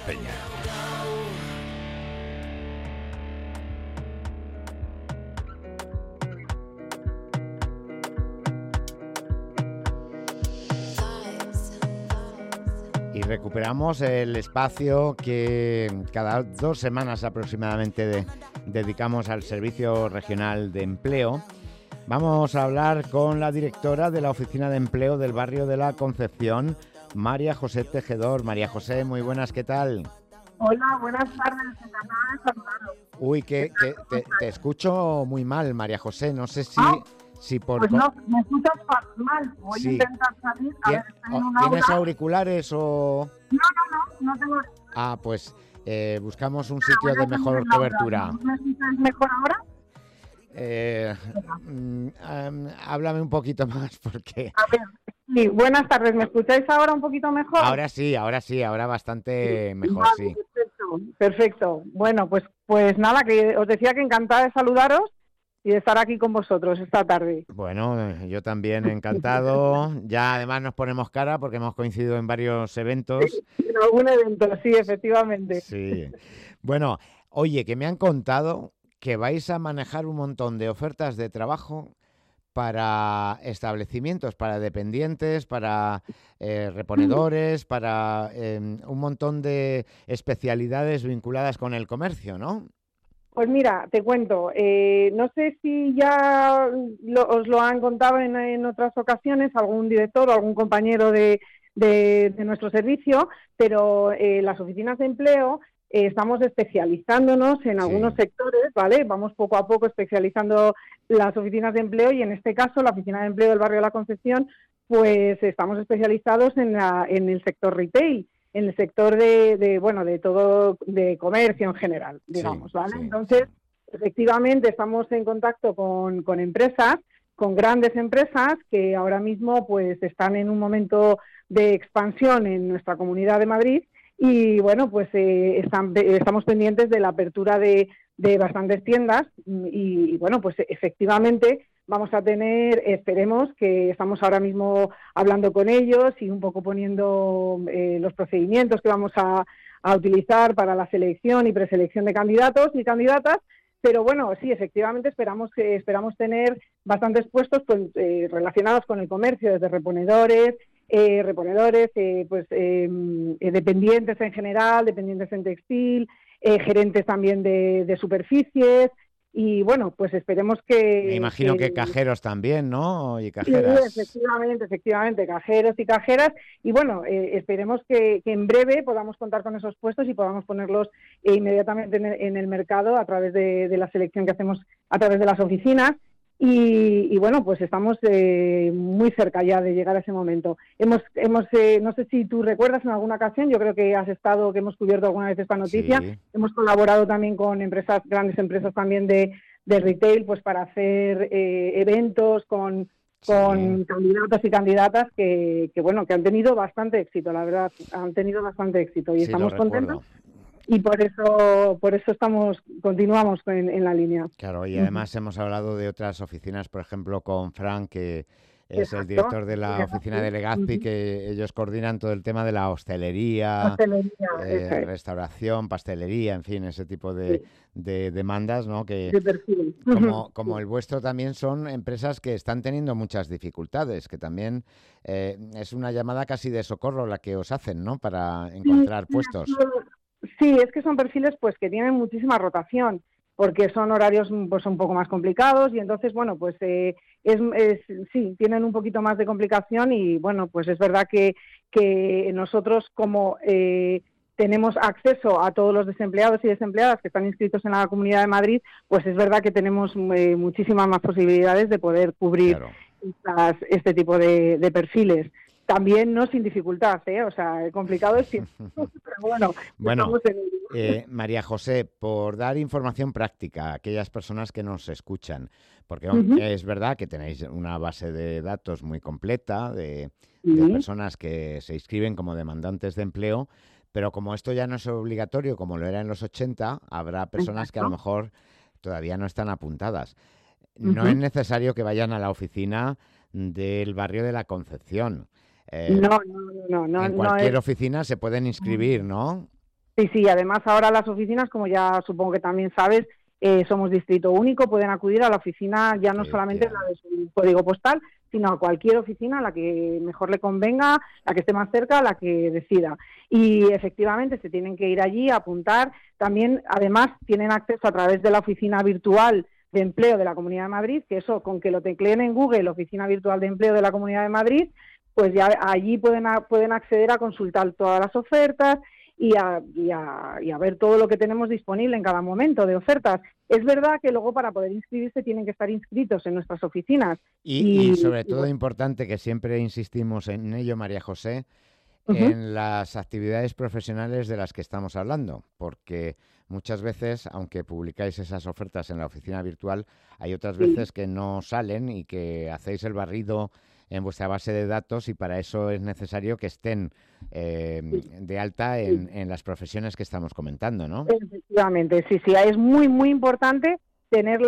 Peña. Y recuperamos el espacio que cada 2 semanas aproximadamente dedicamos al Servicio Regional de Empleo. Vamos a hablar con la directora de la Oficina de Empleo del barrio de la Concepción, María José Tejedor. María José, muy buenas, ¿qué tal? Hola, buenas tardes, encantada de saludaros. Uy, que te escucho muy mal, María José, no sé si por... Pues no, me escuchas mal, voy a intentar salir, a ver, estoy en un aula. ¿Tienes auriculares o...? No tengo... Ah, pues buscamos un sitio de mejor cobertura. ¿Me escuchas mejor ahora? Háblame un poquito más porque... A ver, sí, buenas tardes, ¿me escucháis ahora un poquito mejor? Ahora sí, ahora bastante mejor, vale, sí. Perfecto. Bueno, pues nada, que os decía que encantada de saludaros y de estar aquí con vosotros esta tarde. Bueno, yo también encantado. Ya además nos ponemos cara porque hemos coincidido en varios eventos. En algún evento, sí, efectivamente. Sí. Bueno, oye, que me han contado que vais a manejar un montón de ofertas de trabajo para establecimientos, para dependientes, para reponedores, para un montón de especialidades vinculadas con el comercio, ¿no? Pues mira, te cuento, no sé si ya os lo han contado en otras ocasiones algún director o algún compañero de nuestro servicio, pero las oficinas de empleo estamos especializándonos en algunos sectores, ¿vale? Vamos poco a poco especializando las oficinas de empleo y en este caso la Oficina de Empleo del barrio de la Concepción, pues estamos especializados en el sector retail, en el sector de todo, de comercio en general, digamos, ¿vale? Entonces, efectivamente, estamos en contacto con empresas, con grandes empresas que ahora mismo pues están en un momento de expansión en nuestra Comunidad de Madrid y, bueno, pues estamos pendientes de la apertura de bastantes tiendas y, bueno, pues efectivamente vamos a tener, esperemos, que estamos ahora mismo hablando con ellos y un poco poniendo los procedimientos que vamos a utilizar para la selección y preselección de candidatos y candidatas, pero bueno, sí, efectivamente esperamos tener bastantes puestos relacionados con el comercio, desde reponedores, dependientes en general, dependientes en textil, gerentes también de superficies. Y bueno, pues esperemos que... Me imagino que cajeros también, ¿no? Y cajeras. Sí, efectivamente, cajeros y cajeras. Y bueno, esperemos que en breve podamos contar con esos puestos y podamos ponerlos inmediatamente en el mercado a través de la selección que hacemos a través de las oficinas. Y bueno, pues estamos muy cerca ya de llegar a ese momento. No sé si tú recuerdas en alguna ocasión, yo creo que que hemos cubierto alguna vez esta noticia. Sí. Hemos colaborado también con grandes empresas también de retail, pues para hacer eventos con candidatos y candidatas que han tenido bastante éxito, la verdad, han tenido bastante éxito y estamos contentos. Y por eso continuamos en la línea. Claro, y además hemos hablado de otras oficinas, por ejemplo, con Frank, que es el director de la oficina de Legazpi, que ellos coordinan todo el tema de la hostelería, restauración, pastelería, en fin, ese tipo de demandas, ¿no? Que como el vuestro también son empresas que están teniendo muchas dificultades, que también es una llamada casi de socorro la que os hacen, ¿no? Para encontrar puestos. Sí, es que son perfiles pues que tienen muchísima rotación, porque son horarios pues un poco más complicados y entonces, bueno, pues sí, tienen un poquito más de complicación y, bueno, pues es verdad que nosotros como tenemos acceso a todos los desempleados y desempleadas que están inscritos en la Comunidad de Madrid, pues es verdad que tenemos muchísimas más posibilidades de poder cubrir este tipo de perfiles. También no sin dificultad, o sea, complicado es siempre, pero bueno, María José, por dar información práctica a aquellas personas que nos escuchan, porque es verdad que tenéis una base de datos muy completa de personas que se inscriben como demandantes de empleo, pero como esto ya no es obligatorio, como lo era en los 80, habrá personas que a lo mejor todavía no están apuntadas. No es necesario que vayan a la oficina del barrio de la Concepción. No. En cualquier oficina se pueden inscribir, ¿no? Sí, además ahora las oficinas, como ya supongo que también sabes, somos distrito único, pueden acudir a la oficina ya no solamente la de su código postal, sino a cualquier oficina a la que mejor le convenga, la que esté más cerca, la que decida. Y efectivamente se tienen que ir allí a apuntar. También, además, tienen acceso a través de la oficina virtual de empleo de la Comunidad de Madrid, que eso, con que lo tecleen en Google, Oficina Virtual de Empleo de la Comunidad de Madrid, pues ya allí pueden acceder a consultar todas las ofertas y a ver todo lo que tenemos disponible en cada momento de ofertas. Es verdad que luego para poder inscribirse tienen que estar inscritos en nuestras oficinas. Y sobre todo importante, que siempre insistimos en ello, María José, en las actividades profesionales de las que estamos hablando, porque muchas veces, aunque publicáis esas ofertas en la oficina virtual, hay otras veces que no salen y que hacéis el barrido en vuestra base de datos y para eso es necesario que estén de alta en las profesiones que estamos comentando, ¿no? Efectivamente, sí, es muy, muy importante tener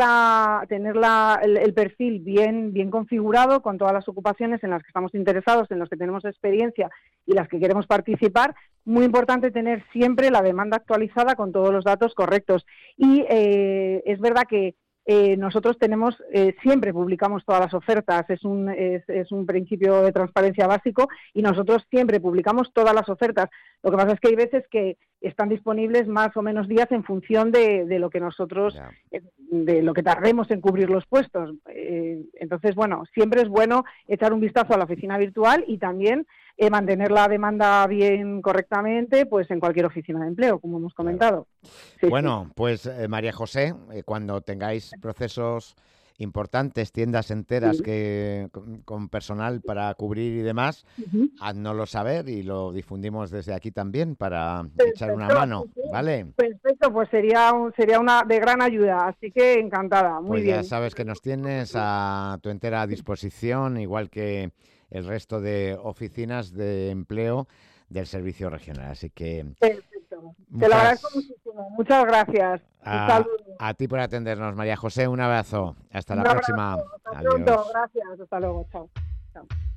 el perfil bien configurado con todas las ocupaciones en las que estamos interesados, en las que tenemos experiencia y las que queremos participar. Muy importante tener siempre la demanda actualizada con todos los datos correctos. Y es verdad que nosotros siempre publicamos todas las ofertas, es un principio de transparencia básico y nosotros siempre publicamos todas las ofertas. Lo que pasa es que hay veces que están disponibles más o menos días en función de lo que nosotros, de lo que tardemos en cubrir los puestos. Entonces, bueno, siempre es bueno echar un vistazo a la oficina virtual y también mantener la demanda bien correctamente, pues en cualquier oficina de empleo, como hemos comentado. Pues María José, cuando tengáis procesos importantes, tiendas enteras que con personal para cubrir y demás, háznoslo saber y lo difundimos desde aquí también para echar una mano, ¿vale? Perfecto, pues sería una de gran ayuda, así que encantada, muy bien. Pues ya sabes que nos tienes a tu entera disposición, igual que el resto de oficinas de empleo del Servicio Regional, así que... Perfecto, te lo agradezco muchísimo, muchas gracias. Un saludo. A ti por atendernos, María José, un abrazo. Hasta la próxima. Hasta pronto, gracias, hasta luego, chao.